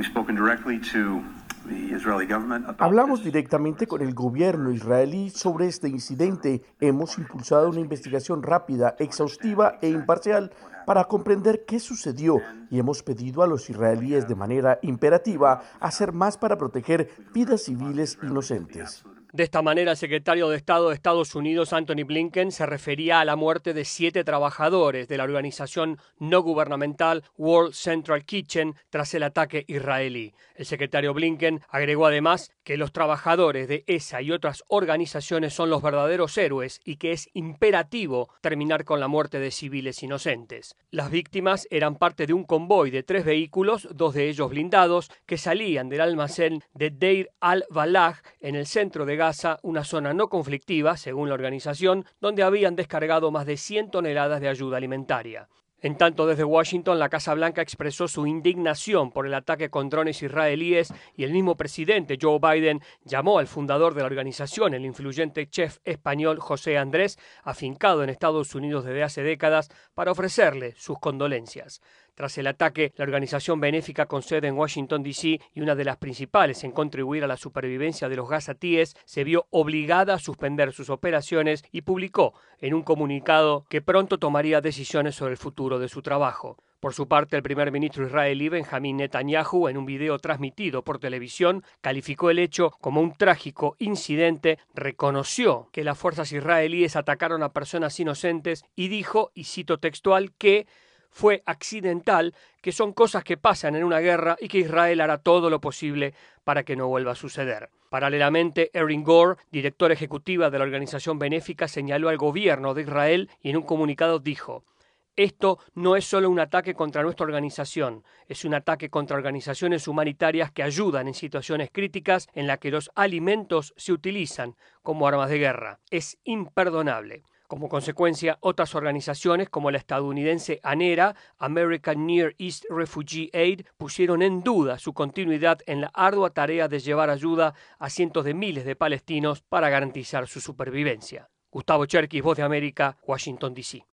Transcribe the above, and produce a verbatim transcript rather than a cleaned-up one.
Hablamos directamente con el gobierno israelí sobre este incidente. Hemos impulsado una investigación rápida, exhaustiva e imparcial para comprender qué sucedió y hemos pedido a los israelíes de manera imperativa hacer más para proteger vidas civiles inocentes. De esta manera, el secretario de Estado de Estados Unidos, Antony Blinken, se refería a la muerte de siete trabajadores de la organización no gubernamental World Central Kitchen tras el ataque israelí. El secretario Blinken agregó además que los trabajadores de esa y otras organizaciones son los verdaderos héroes y que es imperativo terminar con la muerte de civiles inocentes. Las víctimas eran parte de un convoy de tres vehículos, dos de ellos blindados, que salían del almacén de Deir al-Balah en el centro de Gaza, una zona no conflictiva, según la organización, donde habían descargado más de cien toneladas de ayuda alimentaria. En tanto, desde Washington, la Casa Blanca expresó su indignación por el ataque con drones israelíes y el mismo presidente Joe Biden llamó al fundador de la organización, el influyente chef español José Andrés, afincado en Estados Unidos desde hace décadas, para ofrecerle sus condolencias. Tras el ataque, la organización benéfica con sede en Washington, D C y una de las principales en contribuir a la supervivencia de los gazatíes, se vio obligada a suspender sus operaciones y publicó en un comunicado que pronto tomaría decisiones sobre el futuro de su trabajo. Por su parte, el primer ministro israelí Benjamín Netanyahu, en un video transmitido por televisión, calificó el hecho como un trágico incidente, reconoció que las fuerzas israelíes atacaron a personas inocentes y dijo, y cito textual, que fue accidental, que son cosas que pasan en una guerra y que Israel hará todo lo posible para que no vuelva a suceder. Paralelamente, Erin Gore, directora ejecutiva de la organización benéfica, señaló al gobierno de Israel y en un comunicado dijo: esto no es solo un ataque contra nuestra organización, es un ataque contra organizaciones humanitarias que ayudan en situaciones críticas en las que los alimentos se utilizan como armas de guerra. Es imperdonable. Como consecuencia, otras organizaciones como la estadounidense ANERA, American Near East Refugee Aid, pusieron en duda su continuidad en la ardua tarea de llevar ayuda a cientos de miles de palestinos para garantizar su supervivencia. Gustavo Cherkis, Voz de América, Washington, D C